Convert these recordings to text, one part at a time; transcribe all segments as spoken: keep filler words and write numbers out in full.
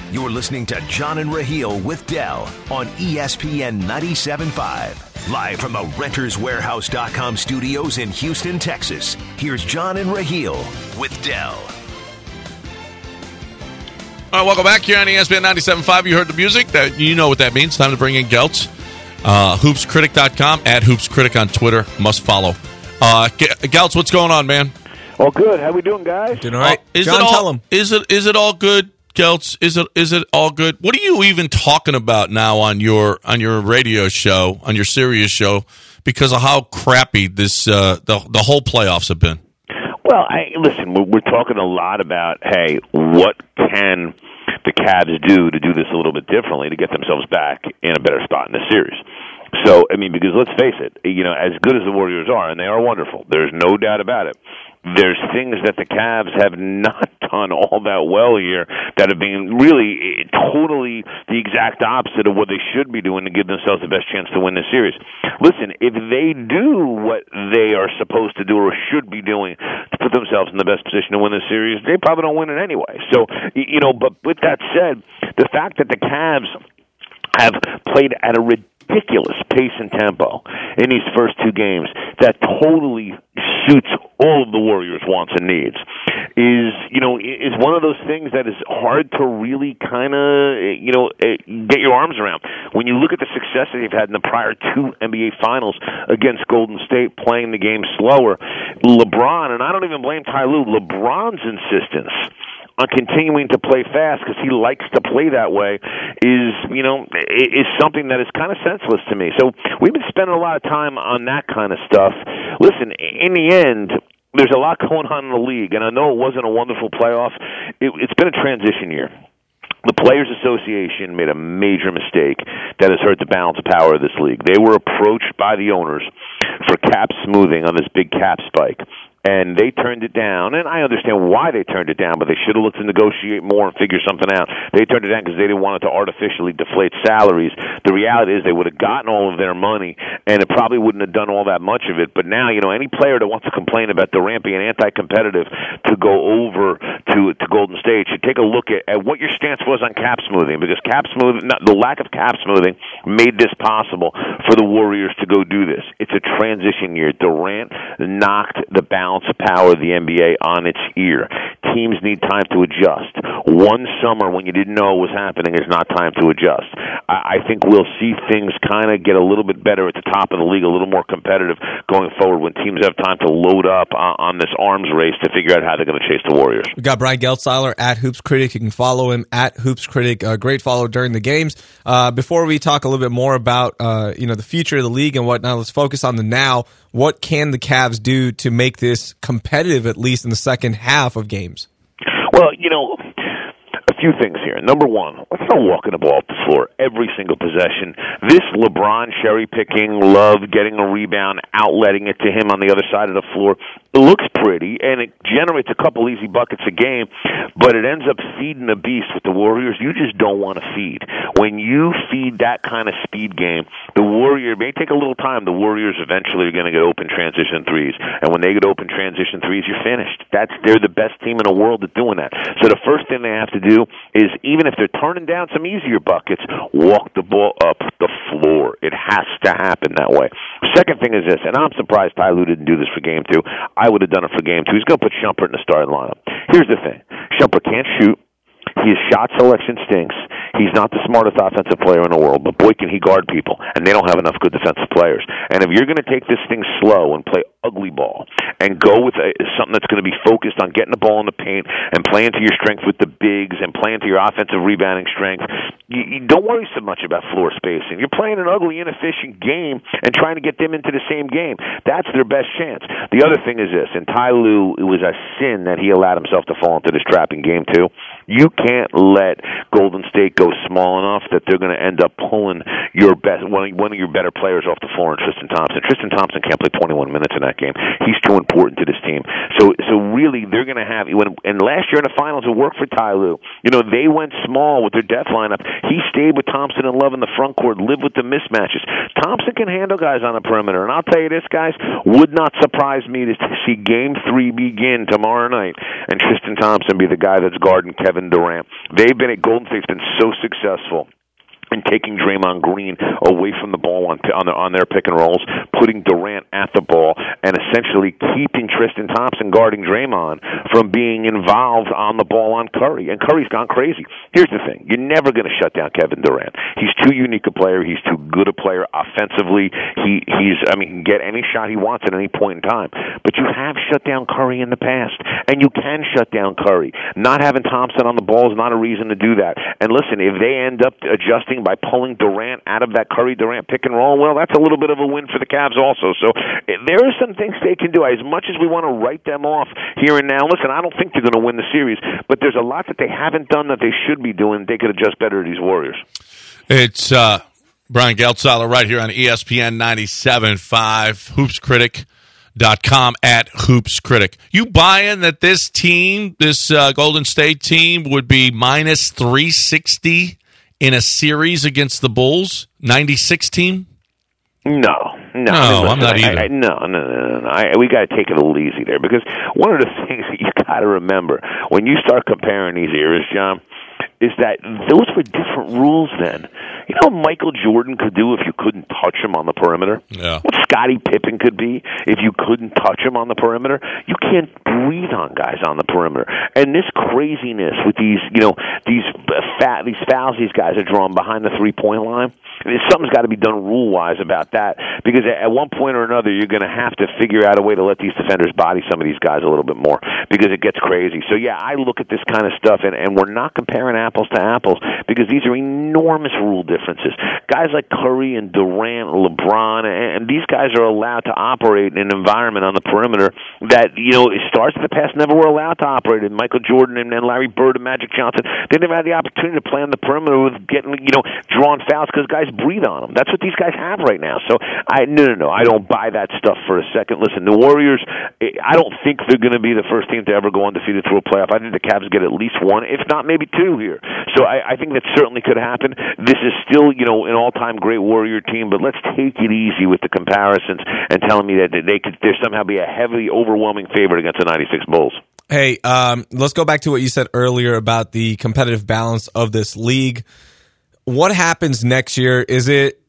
You're listening to John and Raheel with Dell on E S P N ninety-seven point five. Live from the Renters Warehouse dot com studios in Houston, Texas. Here's John and Raheel with Dell. All right, welcome back here on E S P N ninety-seven point five. You heard the music. That You know what that means. Time to bring in Geltz. Uh, Hoops Critic dot com, at Hoops Critic on Twitter. Must follow. Uh, Geltz, what's going on, man? All good. How we doing, guys? Doing all right. Uh, is John, it all, tell him. Is it, is it all good, Geltz? Is it is it all good? What are you even talking about now on your on your radio show, on your Sirius show, because of how crappy this uh, the the whole playoffs have been? Well, I, listen, we're, we're talking a lot about, hey, what can the Cavs do to do this a little bit differently to get themselves back in a better spot in the series? So, I mean, because let's face it, you know, as good as the Warriors are, and they are wonderful, there's no doubt about it, there's things that the Cavs have not done all that well here that have been really totally the exact opposite of what they should be doing to give themselves the best chance to win the series. Listen, if they do what they are supposed to do or should be doing to put themselves in the best position to win the series, they probably don't win it anyway. So, you know, but with that said, the fact that the Cavs have played at a ridiculous pace and tempo in these first two games that totally suits all of the Warriors' wants and needs is, you know, is one of those things that is hard to really kind of, you know, get your arms around. When you look at the success that they've had in the prior two N B A Finals against Golden State, playing the game slower, LeBron, and I don't even blame Ty Lue, LeBron's insistence on continuing to play fast because he likes to play that way is, you know, is something that is kind of senseless to me. So we've been spending a lot of time on that kind of stuff. Listen, in the end, there's a lot going on in the league, and I know it wasn't a wonderful playoff. It, it's been a transition year. The Players Association made a major mistake that has hurt the balance of power of this league. They were approached by the owners for cap smoothing on this big cap spike, and they turned it down. And I understand why they turned it down, but they should have looked to negotiate more and figure something out. They turned it down because they didn't want it to artificially deflate salaries. The reality is they would have gotten all of their money, and it probably wouldn't have done all that much of it. But now, you know, any player that wants to complain about Durant being anti-competitive to go over to to Golden State should take a look at, at what your stance was on cap smoothing, because cap smoothing, not, the lack of cap smoothing made this possible for the Warriors to go do this. It's a transition year. Durant knocked the balance of power of the N B A on its ear. Teams need time to adjust. One summer when you didn't know what was happening is not time to adjust. I, I think we'll see things kind of get a little bit better at the top of the league, a little more competitive going forward when teams have time to load up on, on this arms race to figure out how they're going to chase the Warriors. We got Brian Geltzeiler at Hoops Critic. You can follow him at Hoops Critic. A great follow during the games. Uh, before we talk a little bit more about uh, you know the future of the league and whatnot, let's focus on the now. What can the Cavs do to make this competitive, at least in the second half of games? Well, you know, a few things here. Number one, let's not walking the ball off the floor every single possession. This LeBron cherry-picking, love getting a rebound, outletting it to him on the other side of the floor, it looks pretty, and it generates a couple easy buckets a game, but it ends up feeding the beast with the Warriors you just don't want to feed. When you feed that kind of speed game, the Warrior, it may take a little time, the Warriors eventually are going to get open transition threes, and when they get open transition threes, you're finished. That's They're the best team in the world at doing that. So the first thing they have to do is, even if they're turning down some easier buckets, walk the ball up the floor. It has to happen that way. Second thing is this, and I'm surprised Ty Lue didn't do this for game two. I would have done it for game two. He's going to put Shumpert in the starting lineup. Here's the thing. Shumpert can't shoot. His shot selection stinks. He's not the smartest offensive player in the world, but boy, can he guard people, and they don't have enough good defensive players. And if you're going to take this thing slow and play ugly ball and go with a, something that's going to be focused on getting the ball in the paint and playing to your strength with the bigs and playing to your offensive rebounding strength, you, you don't worry so much about floor spacing. You're playing an ugly, inefficient game and trying to get them into the same game. That's their best chance. The other thing is this, and Ty Lue, it was a sin that he allowed himself to fall into this trap in game two. You can't let Golden State go small enough that they're going to end up pulling your best one, one of your better players off the floor in Tristan Thompson. Tristan Thompson can't play twenty-one minutes in that game. He's too important to this team. So so really, they're going to have when and last year in the finals it worked for Ty Lue. You know, they went small with their death lineup. He stayed with Thompson and Love in the front court, lived with the mismatches. Thompson can handle guys on the perimeter, and I'll tell you this, guys, would not surprise me to see Game Three begin tomorrow night and Tristan Thompson be the guy that's guarding Kevin Durant they've been at Golden State's been so successful and taking Draymond Green away from the ball on on their, on their pick and rolls, putting Durant at the ball, and essentially keeping Tristan Thompson guarding Draymond from being involved on the ball on Curry. And Curry's gone crazy. Here's the thing. You're never going to shut down Kevin Durant. He's too unique a player. He's too good a player offensively. He He's, I mean, he can get any shot he wants at any point in time. But you have shut down Curry in the past, and you can shut down Curry. Not having Thompson on the ball is not a reason to do that. And listen, if they end up adjusting by pulling Durant out of that Curry-Durant pick and roll, well, that's a little bit of a win for the Cavs also. So there are some things they can do. As much as we want to write them off here and now, listen, I don't think they're going to win the series, but there's a lot that they haven't done that they should be doing. They could adjust better to these Warriors. It's uh, Brian Geltzahler right here on E S P N ninety-seven point five, hoops critic dot com, at Hoops Critic. You buying that this team, this uh, Golden State team, would be minus three sixty in a series against the Bulls, ninety-six team? No, no, no, I mean, I'm not either. I, I, no, no, no, no. no. I, we got to take it a little easy there, because one of the things that you got to remember when you start comparing these eras, John, is that those were different rules then. You know what Michael Jordan could do if you couldn't touch him on the perimeter? Yeah. What Scottie Pippen could be if you couldn't touch him on the perimeter? You can't breathe on guys on the perimeter. And this craziness with these, you know, these fat, these fouls these guys are drawing behind the three-point line, I mean, something's got to be done rule-wise about that, because at one point or another, you're going to have to figure out a way to let these defenders body some of these guys a little bit more, because it gets crazy. So, yeah, I look at this kind of stuff, and, and we're not comparing apples to apples, because these are enormous rule differences. Guys like Curry and Durant, LeBron, and, and these guys are allowed to operate in an environment on the perimeter that, you know, stars of the past never were allowed to operate in. Michael Jordan and, and Larry Bird and Magic Johnson, they never had the opportunity to play on the perimeter with getting, you know, drawing fouls because guys breathe on them. That's what these guys have right now. So, I no, no, no. I don't buy that stuff for a second. Listen, the Warriors, I don't think they're going to be the first team to ever go undefeated through a playoff. I think the Cavs get at least one, if not maybe two here. So I, I think that certainly could happen. This is still, you know, an all-time great Warrior team, but let's take it easy with the comparisons and telling me that they could there somehow be a heavily overwhelming favorite against the ninety-six Bulls. Hey, um, let's go back to what you said earlier about the competitive balance of this league. What happens next year? Is it,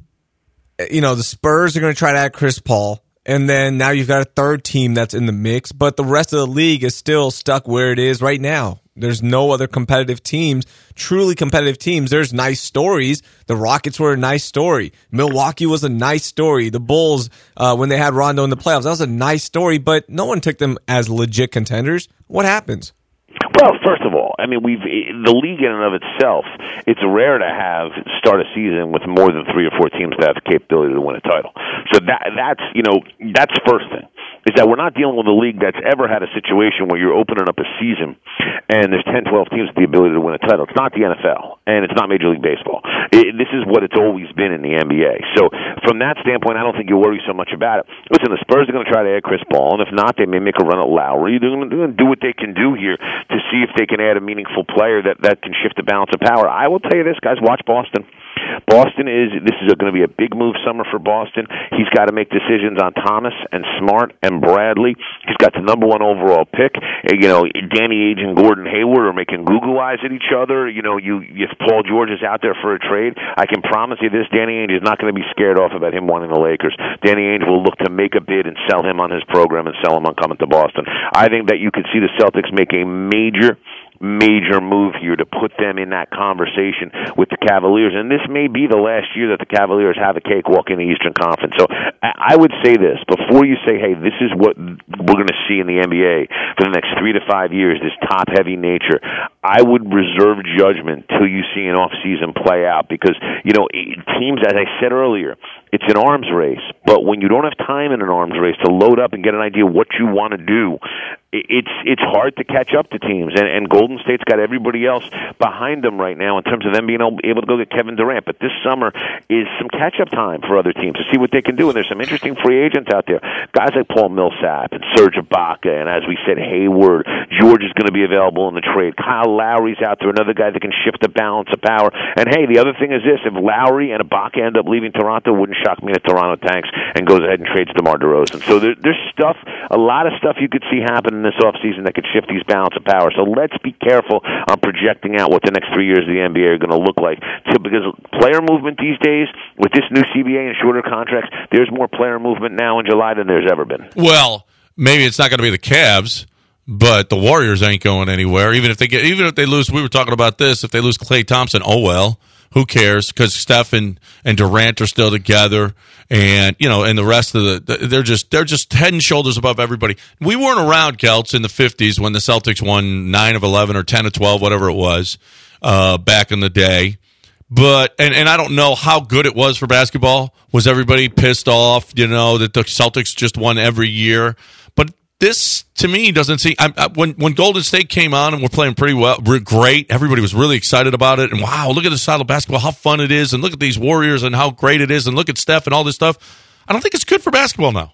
you know, the Spurs are going to try to add Chris Paul, and then now you've got a third team that's in the mix, but the rest of the league is still stuck where it is right now. There's no other competitive teams, truly competitive teams. There's nice stories. The Rockets were a nice story. Milwaukee was a nice story. The Bulls, uh, when they had Rondo in the playoffs, that was a nice story, but no one took them as legit contenders. What happens? Well, first of all, I mean, we've the league in and of itself, it's rare to have start a season with more than three or four teams that have the capability to win a title. So that that's, you know, that's first thing. Is that we're not dealing with a league that's ever had a situation where you're opening up a season and there's ten, twelve teams with the ability to win a title. It's not the N F L, and it's not Major League Baseball. It, this is what it's always been in the N B A. So from that standpoint, I don't think you worry so much about it. Listen, the Spurs are going to try to add Chris Paul, and if not, they may make a run at Lowry. They're going to do what they can do here to see if they can add a meaningful player that, that can shift the balance of power. I will tell you this, guys, watch Boston. Boston is, this is going to be a big move summer for Boston. He's got to make decisions on Thomas and Smart and Bradley. He's got the number one overall pick. You know, Danny Ainge and Gordon Hayward are making Google eyes at each other. You know, you if Paul George is out there for a trade, I can promise you this, Danny Ainge is not going to be scared off about him wanting the Lakers. Danny Ainge will look to make a bid and sell him on his program and sell him on coming to Boston. I think that you could see the Celtics make a major major move here to put them in that conversation with the Cavaliers. And this may be the last year that the Cavaliers have a cakewalk in the Eastern Conference. So I would say this, before you say, hey, this is what we're going to see in the N B A for the next three to five years, this top-heavy nature, I would reserve judgment till you see an off-season play out. Because, you know, teams, as I said earlier, it's an arms race. But when you don't have time in an arms race to load up and get an idea of what you want to do, it's it's hard to catch up to teams, and, and Golden State's got everybody else behind them right now in terms of them being able to go get Kevin Durant. But this summer is some catch-up time for other teams to see what they can do, and there's some interesting free agents out there. Guys like Paul Millsap and Serge Ibaka, and as we said, Hayward. George is going to be available in the trade. Kyle Lowry's out there, another guy that can shift the balance of power. And, hey, the other thing is this. If Lowry and Ibaka end up leaving Toronto, it wouldn't shock me if Toronto tanks and goes ahead and trades DeMar DeRozan. So there, there's stuff, a lot of stuff you could see happen done this offseason that could shift these balance of power. So let's be careful on projecting out what the next three years of the N B A are going to look like. So, because player movement these days, with this new C B A and shorter contracts, there's more player movement now in July than there's ever been. Well, maybe it's not going to be the Cavs, but the Warriors ain't going anywhere. Even if they get, even if they lose, we were talking about this. If they lose Klay Thompson, oh well. Who cares? Because Steph and, and Durant are still together, and you know, and the rest of the they're just they're just head and shoulders above everybody. We weren't around, Kelts, in the fifties when the Celtics won nine of eleven or ten of twelve, whatever it was, uh, back in the day. But and, and I don't know how good it was for basketball. Was everybody pissed off? You know that the Celtics just won every year, but this, to me, doesn't seem. I, I, when when Golden State came on and we're playing pretty well, we're great. Everybody was really excited about it, and wow, look at this style of basketball, how fun it is, and look at these Warriors and how great it is, and look at Steph and all this stuff. I don't think it's good for basketball now.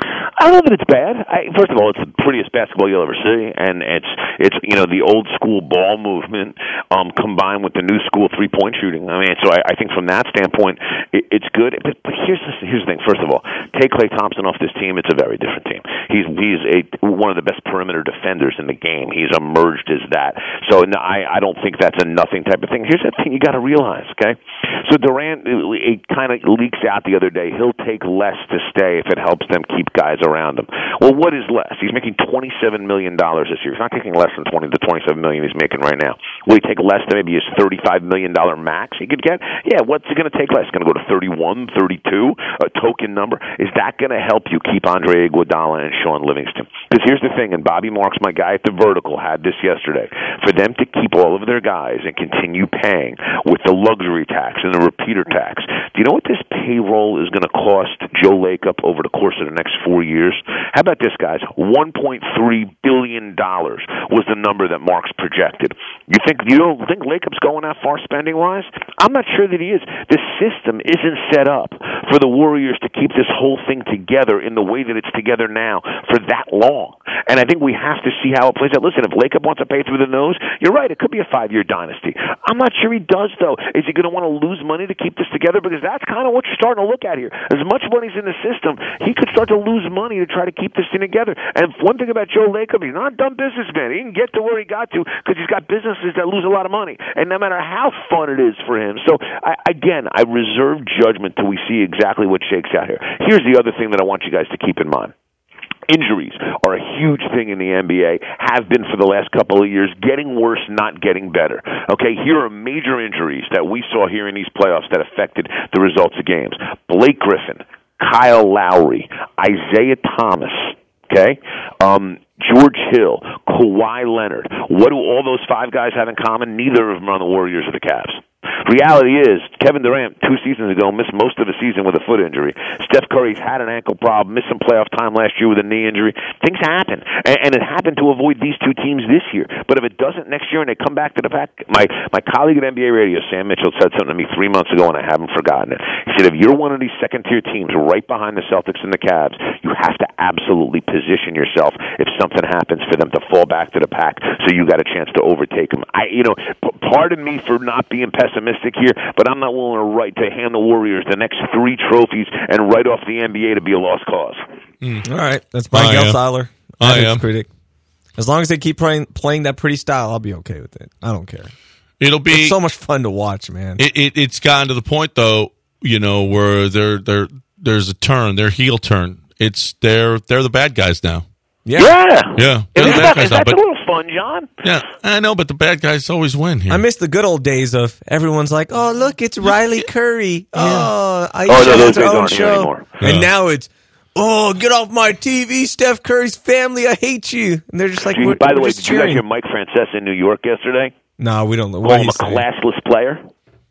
I don't know that it's bad. I, first of all, it's the prettiest basketball you'll ever see, and it's it's you know the old school ball movement um, combined with the new school three point shooting. I mean, so I, I think from that standpoint, it, it's good. But, but here's the, here's the thing. First of all, take Klay Thompson off this team, it's a very different team. He's he's a one of the best perimeter defenders in the game. He's emerged as that. So no, I I don't think that's a nothing type of thing. Here's the thing you got to realize, okay? So Durant, it, it kind of leaks out the other day. He'll take less to stay if it helps them keep guys around him. Well, what is less? He's making twenty-seven million dollars this year. He's not taking less than twenty to twenty-seven million dollars he's making right now. Will he take less than maybe his thirty-five million dollars max he could get? Yeah, what's he going to take less? Going to go to thirty-one, thirty-two, a token number? Is that going to help you keep Andre Iguodala and Sean Livingston? Because here's the thing, and Bobby Marks, my guy at the Vertical, had this yesterday. For them to keep all of their guys and continue paying with the luxury tax and the repeater tax, do you know what this payroll is going to cost Joe Lacob over the course of the next four years? How about this, guys? one point three billion dollars was the number that Marks projected. You think you don't think Lacob's going that far spending-wise? I'm not sure that he is. The system isn't set up for the Warriors to keep this whole thing together in the way that it's together now for that long. And I think we have to see how it plays out. Listen, if Lacob wants to pay through the nose, you're right, it could be a five-year dynasty. I'm not sure he does, though. Is he going to want to lose money to keep this together? Because that's kind of what you're starting to look at here. As much money's in the system, he could start to lose money to try to keep this thing together. And one thing about Joe Lacob, he's not a dumb businessman. He can get to where he got to because he's got businesses that lose a lot of money. And no matter how fun it is for him. So, I, again, I reserve judgment till we see exactly what shakes out here. Here's the other thing that I want you guys to keep in mind. Injuries are a huge thing in the N B A, have been for the last couple of years, getting worse, not getting better. Okay, here are major injuries that we saw here in these playoffs that affected the results of games. Blake Griffin, Kyle Lowry, Isaiah Thomas, okay, um, George Hill, Kawhi Leonard. What do all those five guys have in common? Neither of them are on the Warriors or the Cavs. Reality is, Kevin Durant, two seasons ago, missed most of the season with a foot injury. Steph Curry's had an ankle problem, missed some playoff time last year with a knee injury. Things happen, and, and it happened to avoid these two teams this year. But if it doesn't next year and they come back to the pack, my, my colleague at N B A Radio, Sam Mitchell, said something to me three months ago, and I haven't forgotten it. He said, if you're one of these second-tier teams right behind the Celtics and the Cavs, you have to absolutely position yourself if something happens for them to fall back to the pack so you got a chance to overtake them. I, you know, p- pardon me for not being pessimistic here, but I'm not willing to write to hand the Warriors the next three trophies and write off the N B A to be a lost cause. Mm. All right, that's Mike Gelsiler, I am critic. As long as they keep playing playing that pretty style, I'll be okay with it. I don't care. It'll be it's so much fun to watch, man. It, it it's gotten to the point though, you know, where they're they're there's a turn, their heel turn. It's they're they're the bad guys now. Yeah, yeah. yeah. Is that, is that a little fun, John? Yeah, I know, but the bad guys always win here. I miss the good old days of everyone's like, "Oh, look, it's Riley Curry." Yeah. Oh, I oh, no, those has her days own aren't here show. anymore. And Yeah. now it's, "Oh, get off my T V, Steph Curry's family. I hate you." And they're just like, Gee, we're, by the we're way, just did you guys cheering. hear Mike Francesa in New York yesterday? No, we don't know. Call What him he a say? classless player?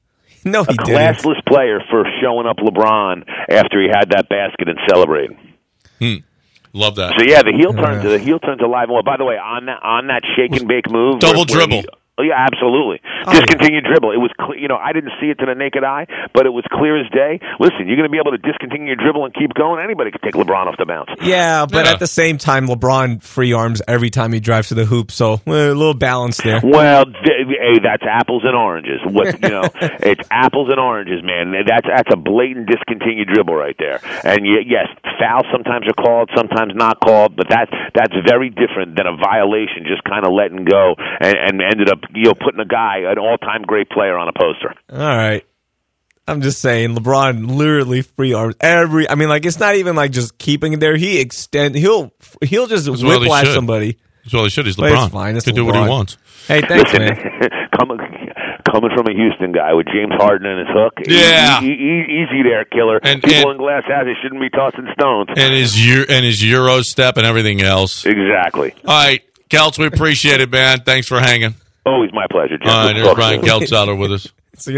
No, he a didn't. classless player for showing up LeBron after he had that basket and celebrating. Hmm. Love that. So yeah, the heel turn Yeah. to the heel tur's alive. Well, by the way, on that on that shake and bake move, Double where- where dribble. he- oh yeah, absolutely. Oh, discontinued dribble. It was, clear, you know, I didn't see it to the naked eye, but it was clear as day. Listen, you're going to be able to discontinue your dribble and keep going. Anybody can take LeBron off the bounce. Yeah, but Yeah. at the same time, LeBron free arms every time he drives to the hoop, so eh, a little balance there. Well, th- hey, that's apples and oranges. What you know, it's apples and oranges, man. That's that's a blatant discontinued dribble right there. And y- yes, fouls sometimes are called, sometimes not called, but that that's very different than a violation just kind of letting go and, and ended up you know putting a guy, an all-time great player, on a poster. All right. I'm just saying, LeBron literally free arms every. I mean, like it's not even like just keeping it there. He extend. He'll he'll just That's what he whiplash should. somebody. That's all he should. He's But LeBron. it's fine. It's He can do what he LeBron. wants. Hey, thanks, Listen, man. coming coming from a Houston guy with James Harden and his hook, Yeah. e- e- e- easy there, killer. And- People and- in glass houses shouldn't be tossing stones. And his Euro, and his Euro step and everything else. Exactly. All right, Kelts, we appreciate it, man. Thanks for hanging. Always my pleasure, Jim. All right, Let's there's talk Brian soon. Keltzouter with us.